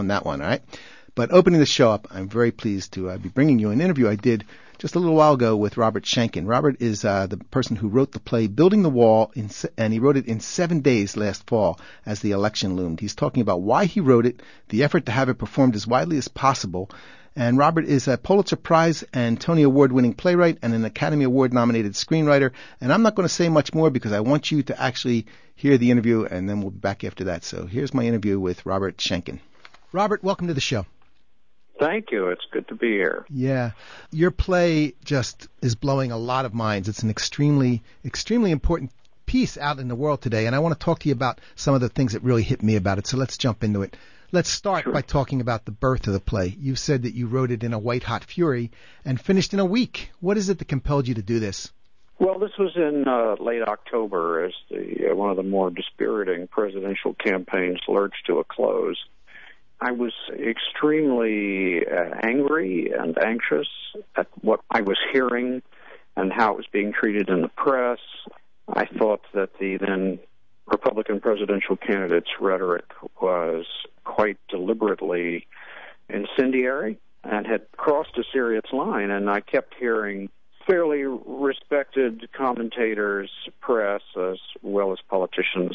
on that one, all right? But opening the show up, I'm very pleased to be bringing you an interview I did just a little while ago with Robert Schenken. Robert is the person who wrote the play Building the Wall, and he wrote it in 7 days last fall as the election loomed. He's talking about why he wrote it, the effort to have it performed as widely as possible. And Robert is a Pulitzer Prize and Tony Award-winning playwright and an Academy Award-nominated screenwriter. And I'm not going to say much more because I want you to actually hear the interview, and then we'll be back after that. So here's my interview with Robert Schenken. Robert, welcome to the show. Thank you. It's good to be here. Yeah. Your play just is blowing a lot of minds. It's an extremely, extremely important piece out in the world today, and I want to talk to you about some of the things that really hit me about it. So let's jump into it. Let's start by talking about the birth of the play. You said that you wrote it in a white-hot fury and finished in a week. What is it that compelled you to do this? Well, this was in late October as one of the more dispiriting presidential campaigns lurched to a close. I was extremely angry and anxious at what I was hearing and how it was being treated in the press. I thought that the then Republican presidential candidate's rhetoric was quite deliberately incendiary and had crossed a serious line, and I kept hearing fairly respected commentators, press, as well as politicians,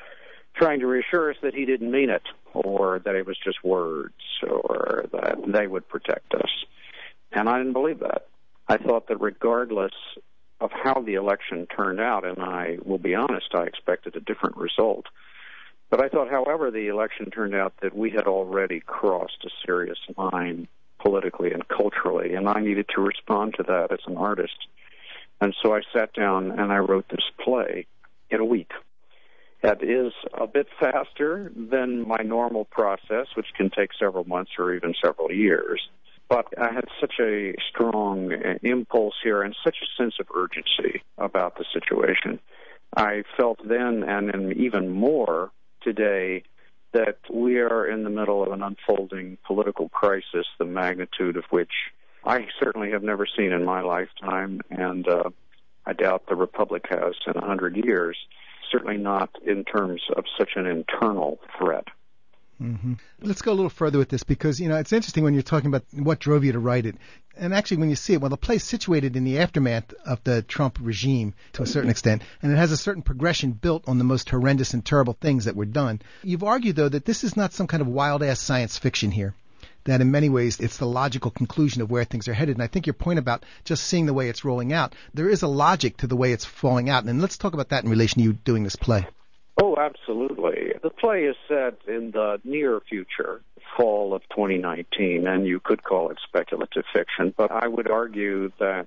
trying to reassure us that he didn't mean it, or that it was just words, or that they would protect us. And I didn't believe that. I thought that regardless of how the election turned out, and I will be honest, I expected a different result. But I thought, however the election turned out, that we had already crossed a serious line politically and culturally, and I needed to respond to that as an artist. And so I sat down and I wrote this play in a week. That is a bit faster than my normal process, which can take several months or even several years. But I had such a strong impulse here and such a sense of urgency about the situation. I felt then, and even more today, that we are in the middle of an unfolding political crisis, the magnitude of which I certainly have never seen in my lifetime, and I doubt the Republic has in 100 years. Certainly not in terms of such an internal threat. Mm-hmm. Let's go a little further with this because, it's interesting when you're talking about what drove you to write it. And actually, when you see it, well, the play's situated in the aftermath of the Trump regime to a certain extent, and it has a certain progression built on the most horrendous and terrible things that were done. You've argued, though, that this is not some kind of wild-ass science fiction here, that in many ways it's the logical conclusion of where things are headed. And I think your point about just seeing the way it's rolling out, there is a logic to the way it's falling out. And let's talk about that in relation to you doing this play. Oh, absolutely. The play is set in the near future, fall of 2019, and you could call it speculative fiction, but I would argue that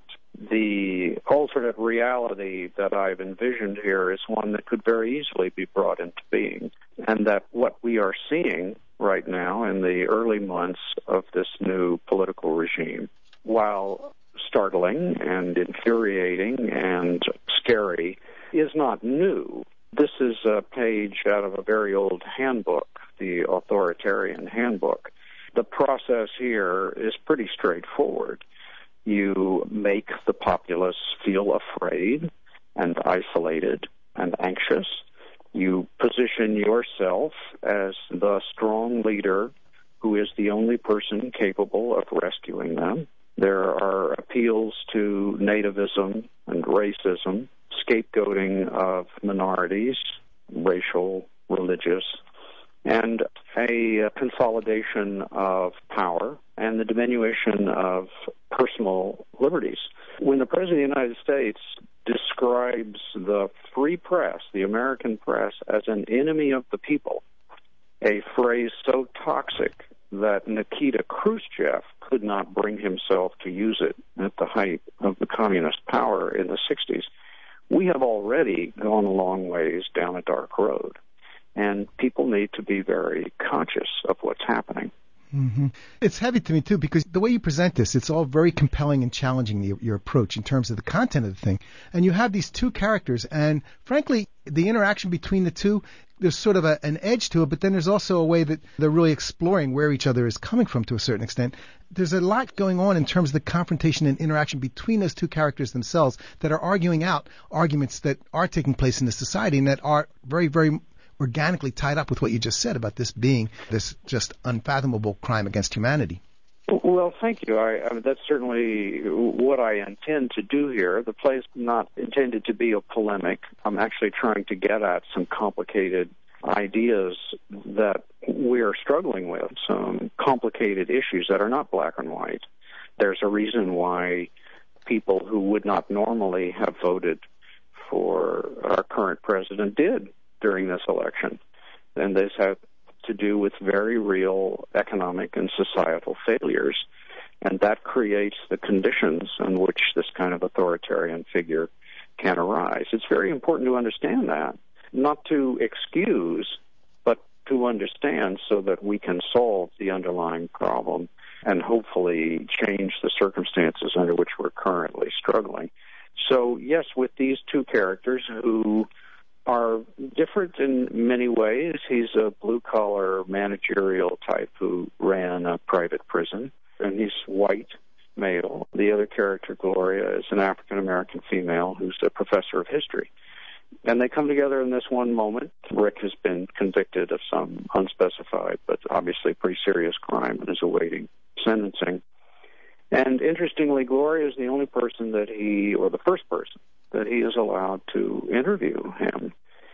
the alternate reality that I've envisioned here is one that could very easily be brought into being, and that what we are seeing right now in the early months of this new political regime, while startling and infuriating and scary, is not new. This is a page out of a very old handbook, the Authoritarian Handbook. The process here is pretty straightforward. You make the populace feel afraid and isolated and anxious. You position yourself as the strong leader who is the only person capable of rescuing them. There are appeals to nativism and racism, scapegoating of minorities, racial, religious, and a consolidation of power and the diminution of personal liberties. When the President of the United States describes the free press, the American press, as an enemy of the people, a phrase so toxic that Nikita Khrushchev could not bring himself to use it at the height of the communist power in the 60s, we have already gone a long ways down a dark road, and people need to be very conscious of what's happening. Mm-hmm. It's heavy to me, too, because the way you present this, it's all very compelling and challenging, your approach in terms of the content of the thing. And you have these two characters, and frankly, the interaction between the two, there's sort of an edge to it, but then there's also a way that they're really exploring where each other is coming from to a certain extent. There's a lot going on in terms of the confrontation and interaction between those two characters themselves that are arguing out arguments that are taking place in the society and that are very, very organically tied up with what you just said about this being this just unfathomable crime against humanity. Well, thank you. I mean, that's certainly what I intend to do here. The play is not intended to be a polemic. I'm actually trying to get at some complicated ideas that we are struggling with, some complicated issues that are not black and white. There's a reason why people who would not normally have voted for our current president did during this election. And this had to do with very real economic and societal failures. And that creates the conditions in which this kind of authoritarian figure can arise. It's very important to understand that, not to excuse, but to understand so that we can solve the underlying problem and hopefully change the circumstances under which we're currently struggling. So, yes, with these two characters who are different in many ways. He's a blue-collar managerial type who ran a private prison, and he's white, male. The other character, Gloria, is an African-American female who's a professor of history. And they come together in this one moment. Rick has been convicted of some unspecified, but obviously pretty serious crime and is awaiting sentencing. And interestingly, Gloria is the only person that or the first person that he is allowed to interview him.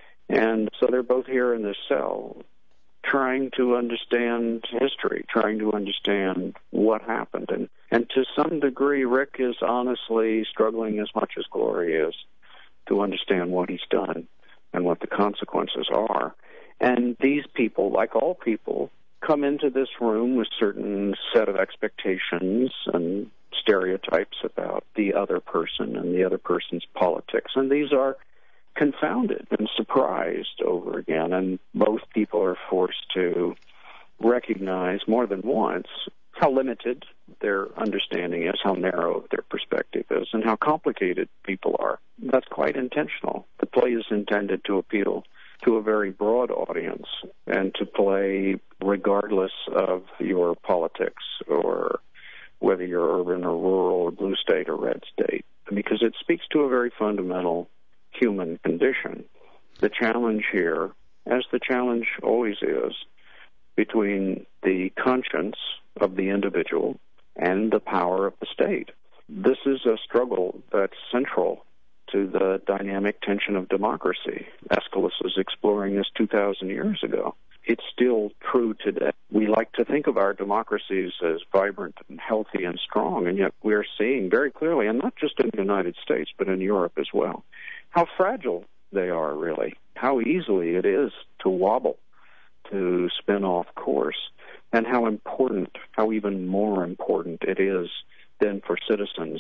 And so they're both here in this cell trying to understand history, trying to understand what happened. And to some degree, Rick is honestly struggling as much as Gloria is to understand what he's done and what the consequences are. And these people, like all people, come into this room with certain set of expectations and stereotypes about the other person and the other person's politics. And these are confounded and surprised over again. And both people are forced to recognize more than once how limited their understanding is, how narrow their perspective is, and how complicated people are. That's quite intentional. The play is intended to appeal to a very broad audience and to play regardless of your politics or whether you're urban or rural or blue state or red state, because it speaks to a very fundamental human condition. The challenge here, as the challenge always is, between the conscience of the individual and the power of the state. This is a struggle that's central to the dynamic tension of democracy. Aeschylus was exploring this 2,000 years ago. It's still true today. We like to think of our democracies as vibrant and healthy and strong, and yet we're seeing very clearly, and not just in the United States, but in Europe as well, how fragile they are, really, how easily it is to wobble, to spin off course, and how important, how even more important it is then for citizens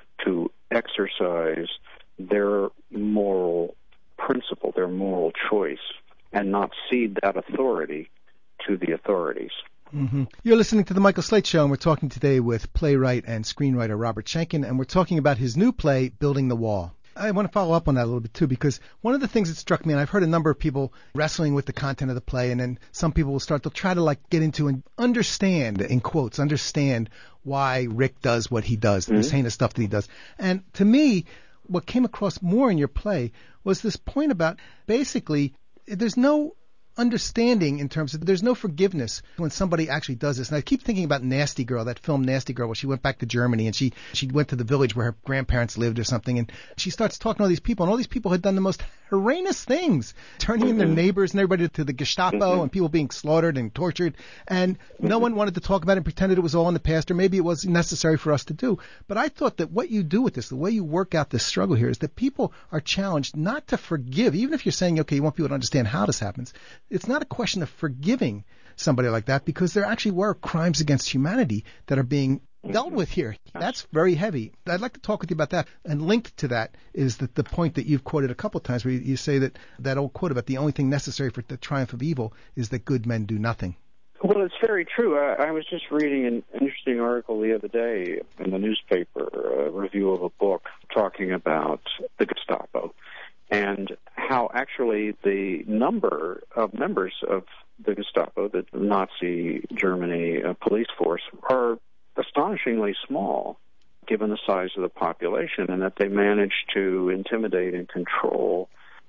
to exercise their moral principle, their moral choice, and not cede that authority to the authorities. Mm-hmm. You're listening to The Michael Slate Show, and we're talking today with playwright and screenwriter Robert Schenken, and we're talking about his new play, Building the Wall. I want to follow up on that a little bit, too, because one of the things that struck me, and I've heard a number of people wrestling with the content of the play, and then some people will start to try to get into and understand, in quotes, understand why Rick does what he does, this heinous stuff that he does. And to me, what came across more in your play was this point about basically there's no understanding in terms of there's no forgiveness when somebody actually does this. And I keep thinking about Nasty Girl, that film Nasty Girl, where she went back to Germany and she went to the village where her grandparents lived or something, and she starts talking to all these people, and all these people had done the most horrendous things, turning in their neighbors and everybody to the Gestapo and people being slaughtered and tortured, and no one wanted to talk about it and pretended it was all in the past, or maybe it was necessary for us to do. But I thought that what you do with this, the way you work out this struggle here, is that people are challenged not to forgive, even if you're saying, okay, you want people to understand how this happens. It's not a question of forgiving somebody like that, because there actually were crimes against humanity that are being dealt with here. That's very heavy. I'd like to talk with you about that. And linked to that is the point that you've quoted a couple of times, where you say that old quote about the only thing necessary for the triumph of evil is that good men do nothing. Well, it's very true. I was just reading an interesting article the other day in the newspaper, a review of a book talking about the Gestapo, and how actually the number of members of the Gestapo, the Nazi Germany police force, are astonishingly small given the size of the population, and that they managed to intimidate and control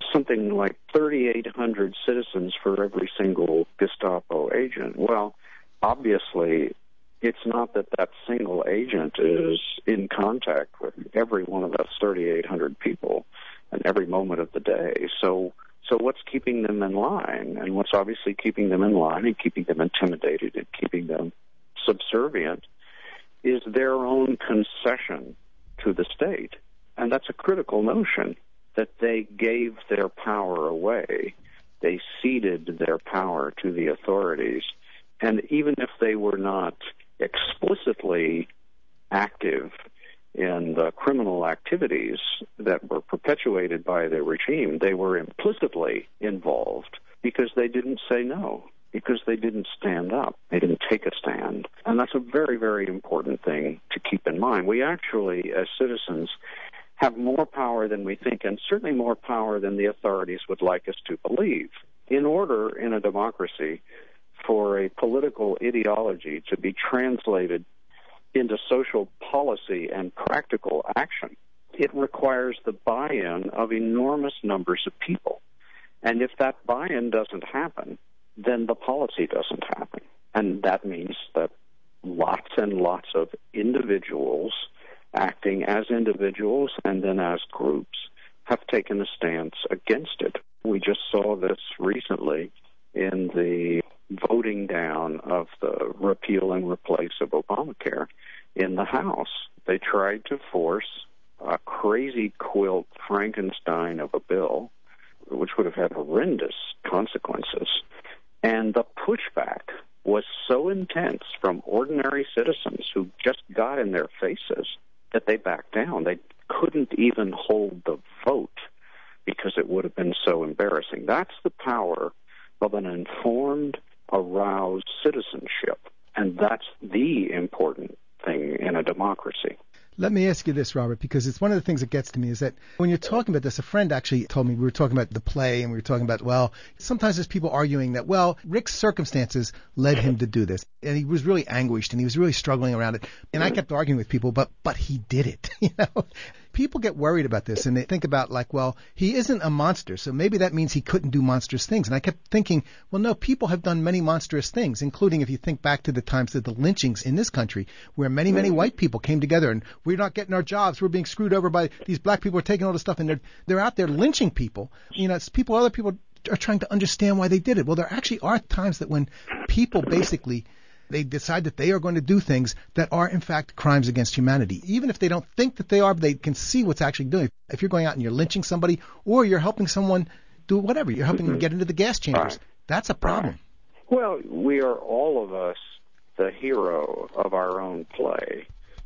something like 3,800 citizens for every single Gestapo agent. Well, obviously, it's not that that single agent is in contact with every one of those 3,800 people at every moment of the day. So what's keeping them in line, and what's obviously keeping them in line and keeping them intimidated and keeping them subservient, is their own concession to the state. And that's a critical notion, that they gave their power away. They ceded their power to the authorities. And even if they were not explicitly active in the criminal activities that were perpetuated by the regime, they were implicitly involved because they didn't say no, because they didn't stand up. They didn't take a stand. And that's a very, very important thing to keep in mind. We actually, as citizens, have more power than we think, and certainly more power than the authorities would like us to believe. In order, in a democracy, for a political ideology to be translated into social policy and practical action, it requires the buy-in of enormous numbers of people. And if that buy-in doesn't happen, then the policy doesn't happen. And that means that lots and lots of individuals acting as individuals and then as groups have taken a stance against it. We just saw this recently in the voting down of the repeal and replace of Obamacare in the House. They tried to force a crazy quilt Frankenstein of a bill, which would have had horrendous consequences. And the pushback was so intense from ordinary citizens who just got in their faces that they backed down. They couldn't even hold the vote because it would have been so embarrassing. That's the power of an informed, aroused citizenship, and that's the important thing in a democracy. Let me ask you this, Robert, because it's one of the things that gets to me is that when you're talking about this, a friend actually told me, we were talking about the play and we were talking about, well, sometimes there's people arguing that, well, Rick's circumstances led him to do this. And he was really anguished and he was really struggling around it. And I kept arguing with people, but he did it, you know. People get worried about this and they think about like, well, he isn't a monster, so maybe that means he couldn't do monstrous things. And I kept thinking, well, no, people have done many monstrous things, including if you think back to the times of the lynchings in this country, where many, many white people came together and we're not getting our jobs, we're being screwed over by these black people, are taking all this stuff, and they're out there lynching people. You know, it's people, other people are trying to understand why they did it. Well, there actually are times that when people basically they decide that they are going to do things that are, in fact, crimes against humanity. Even if they don't think that they are, they can see what's actually doing. If you're going out and you're lynching somebody or you're helping someone do whatever, you're helping them get into the gas chambers, that's a problem. Well, we are all of us the hero of our own play.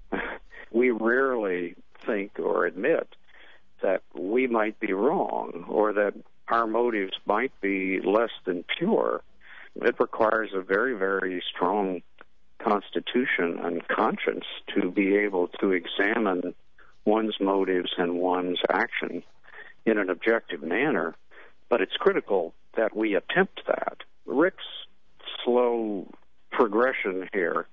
We rarely think or admit that we might be wrong or that our motives might be less than pure. It requires a very, very strong constitution and conscience to be able to examine one's motives and one's action in an objective manner. But it's critical that we attempt that. Rick's slow progression here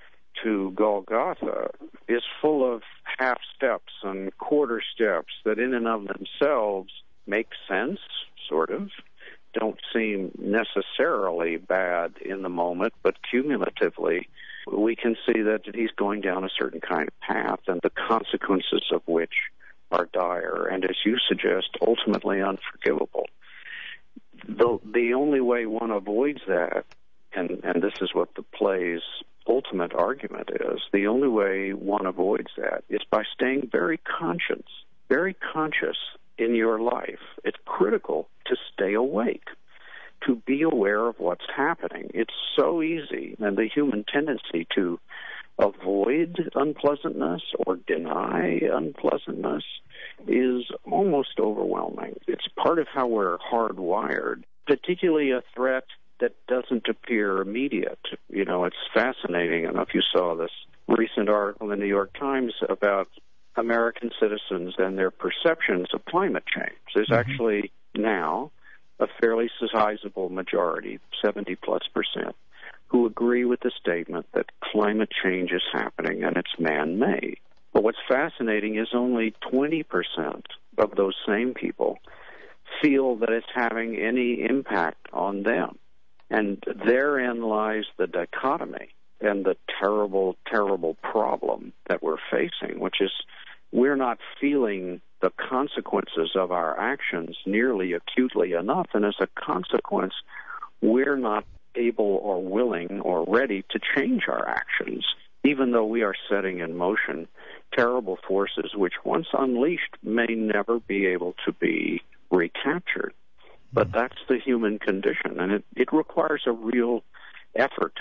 to Golgotha is full of half steps and quarter steps that in and of themselves make sense, sort of, don't seem necessarily bad in the moment, but cumulatively we can see that he's going down a certain kind of path and the consequences of which are dire and, as you suggest, ultimately unforgivable. The only way one avoids that, and this is what the play's ultimate argument is, the only way one avoids that is by staying very conscious in your life. It's critical to stay awake, to be aware of what's happening. It's so easy, and the human tendency to avoid unpleasantness or deny unpleasantness is almost overwhelming. It's part of how we're hardwired, particularly a threat that doesn't appear immediate. You know, it's fascinating. I don't know if you saw this recent article in the New York Times about American citizens and their perceptions of climate change. There's actually now a fairly sizable majority, 70+%, who agree with the statement that climate change is happening and it's man-made. But what's fascinating is only 20% of those same people feel that it's having any impact on them. And therein lies the dichotomy and the terrible, terrible problem that we're facing, which is we're not feeling the consequences of our actions nearly acutely enough, and as a consequence, we're not able or willing or ready to change our actions, even though we are setting in motion terrible forces which, once unleashed, may never be able to be recaptured. But that's the human condition, and it requires a real effort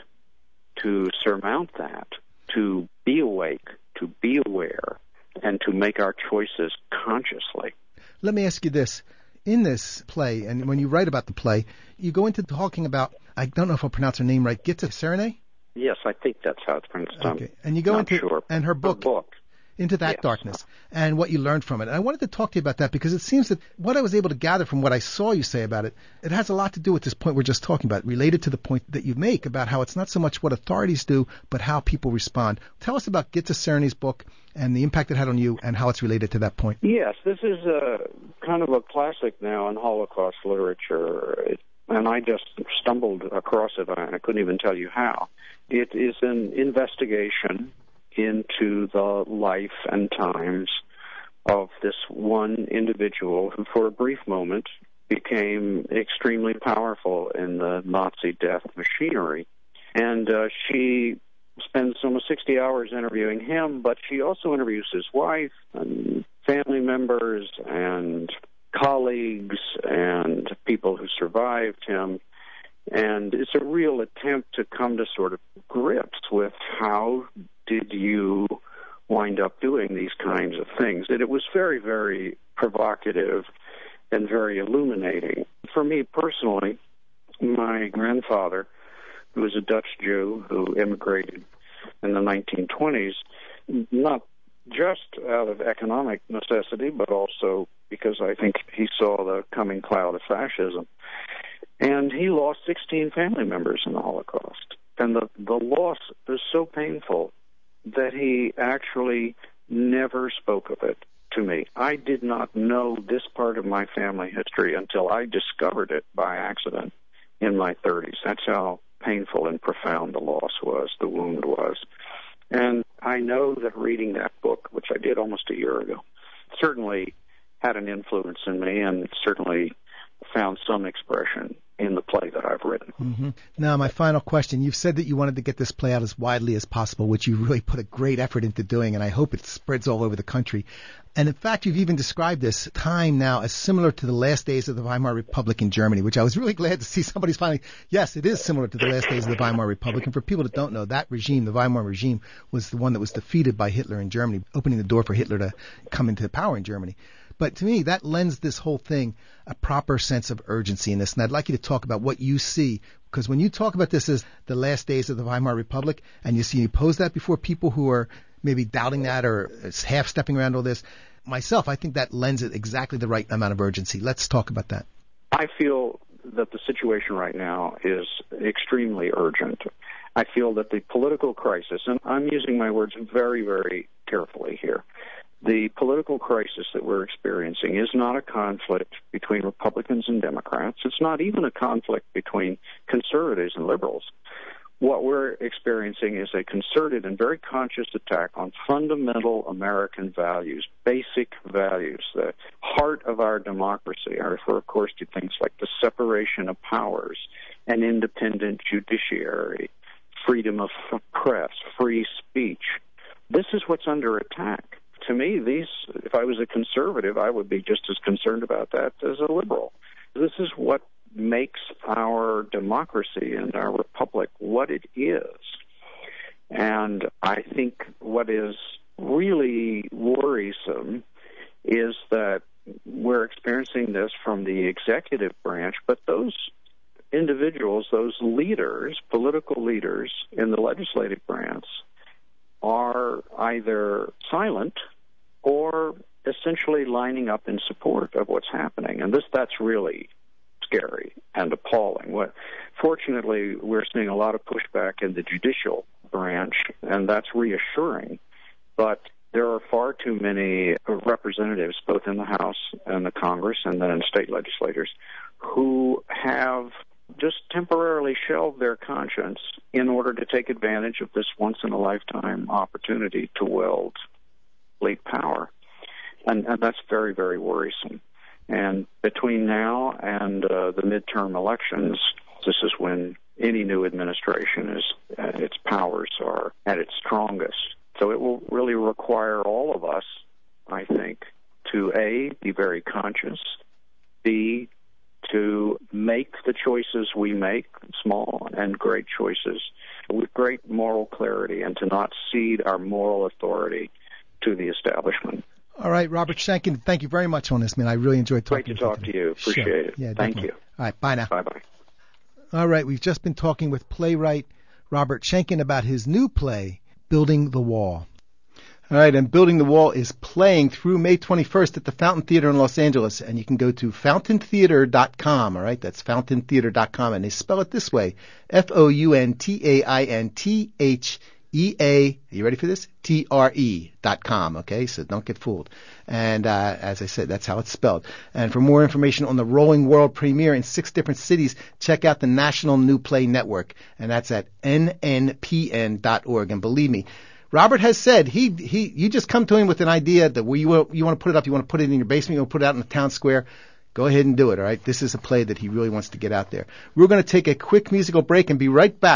to surmount that, to be awake, to be aware, and to make our choices consciously. Let me ask you this. In this play, and when you write about the play, you go into talking about, I don't know if I'll pronounce her name right, Gitta Sereny? Yes, I think that's how it's pronounced. Okay. And you go into, sure. And her book. Into that yes. darkness, and what you learned from it. And I wanted to talk to you about that because it seems that what I was able to gather from what I saw you say about it, it has a lot to do with this point we're just talking about, related to the point that you make about how it's not so much what authorities do, but how people respond. Tell us about Gitta Sereny's book and the impact it had on you and how it's related to that point. Yes, this is kind of a classic now in Holocaust literature, and I just stumbled across it, and I couldn't even tell you how. It is an investigation into the life and times of this one individual who, for a brief moment, became extremely powerful in the Nazi death machinery. And she spends almost 60 hours interviewing him, but she also interviews his wife and family members and colleagues and people who survived him. And it's a real attempt to come to sort of grips with how did you wind up doing these kinds of things. And it was very, very provocative and very illuminating. For me personally, my grandfather, who was a Dutch Jew who immigrated in the 1920s, not just out of economic necessity, but also because I think he saw the coming cloud of fascism. And he lost 16 family members in the Holocaust. And the loss was so painful that he actually never spoke of it to me. I did not know this part of my family history until I discovered it by accident in my 30s. That's how painful and profound the loss was, the wound was. And I know that reading that book, which I did almost a year ago, certainly had an influence in me and certainly found some expression in the play that I've written. Mm-hmm. Now, my final question. You've said that you wanted to get this play out as widely as possible, which you really put a great effort into doing, and I hope it spreads all over the country. And in fact, you've even described this time now as similar to the last days of the Weimar Republic in Germany, which I was really glad to see somebody's finally, yes, it is similar to the last days of the Weimar Republic. And for people that don't know, that regime, the Weimar regime, was the one that was defeated by Hitler in Germany, opening the door for Hitler to come into power in Germany. But to me, that lends this whole thing a proper sense of urgency in this. And I'd like you to talk about what you see, because when you talk about this as the last days of the Weimar Republic, and you pose that before people who are maybe doubting that or half-stepping around all this, myself, I think that lends it exactly the right amount of urgency. Let's talk about that. I feel that the situation right now is extremely urgent. I feel that the political crisis, and I'm using my words very, very carefully here, the political crisis that we're experiencing is not a conflict between Republicans and Democrats. It's not even a conflict between conservatives and liberals. What we're experiencing is a concerted and very conscious attack on fundamental American values, basic values, the heart of our democracy. I refer, of course, to things like the separation of powers, an independent judiciary, freedom of press, free speech. This is what's under attack. To me, if I was a conservative, I would be just as concerned about that as a liberal. This is what makes our democracy and our republic what it is. And I think what is really worrisome is that we're experiencing this from the executive branch, but those individuals, those leaders, political leaders in the legislative branch, are either silent or essentially lining up in support of what's happening. And that's really scary and appalling. Fortunately, we're seeing a lot of pushback in the judicial branch, and that's reassuring. But there are far too many representatives, both in the House and the Congress and then state legislators, who have just temporarily shelved their conscience in order to take advantage of this once-in-a-lifetime opportunity to wield late power. And that's very, very worrisome. And between now and the midterm elections, this is when any new administration its powers are at its strongest. So it will really require all of us, I think, to A, be very conscious, B, to make the choices we make, small and great choices, with great moral clarity, and to not cede our moral authority to the establishment. All right, Robert Shankin, thank you very much on this, man. I really enjoyed talking to you. Great to talk to you. Appreciate it. Yeah, Thank you. All right, bye now. Bye-bye. All right, we've just been talking with playwright Robert Shankin about his new play, Building the Wall. All right, and Building the Wall is playing through May 21st at the Fountain Theater in Los Angeles, and you can go to fountaintheater.com, all right? That's fountaintheater.com, and they spell it this way, FOUNTAINTHEA, are you ready for this? TRE.com, okay? So don't get fooled. And as I said, that's how it's spelled. And for more information on the Rolling World premiere in 6 different cities, check out the National New Play Network, and that's at nnpn.org. And believe me, Robert has said you just come to him with an idea that you want to put it up, you want to put it in your basement, you want to put it out in the town square. Go ahead and do it, all right? This is a play that he really wants to get out there. We're going to take a quick musical break and be right back.